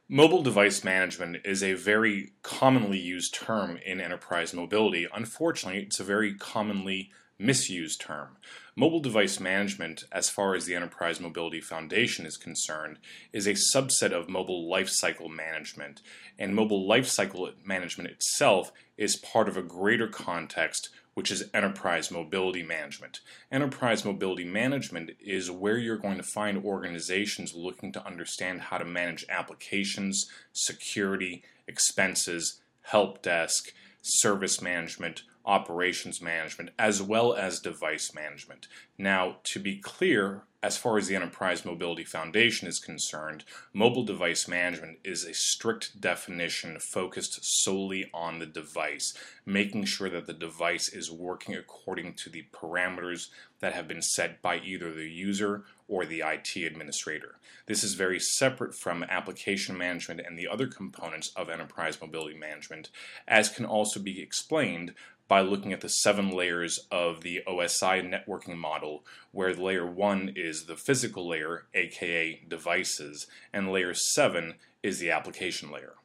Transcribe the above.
Mobile device management is a very commonly used term in enterprise mobility. Unfortunately, it's a very commonly misused term. Mobile device management, as far as the Enterprise Mobility Foundation is concerned, is a subset of mobile lifecycle management. And mobile lifecycle management itself is part of a greater context, which is enterprise mobility management. Enterprise mobility management is where you're going to find organizations looking to understand how to manage applications, security, expenses, help desk, service management, operations management, as well as device management. Now, to be clear, as far as the Enterprise Mobility Foundation is concerned, mobile device management is a strict definition focused solely on the device, making sure that the device is working according to the parameters that have been set by either the user or the IT administrator. This is very separate from application management and the other components of enterprise mobility management, as can also be explained by looking at the 7 layers of the OSI networking model, where layer 1 is the physical layer, aka devices, and layer 7 is the application layer.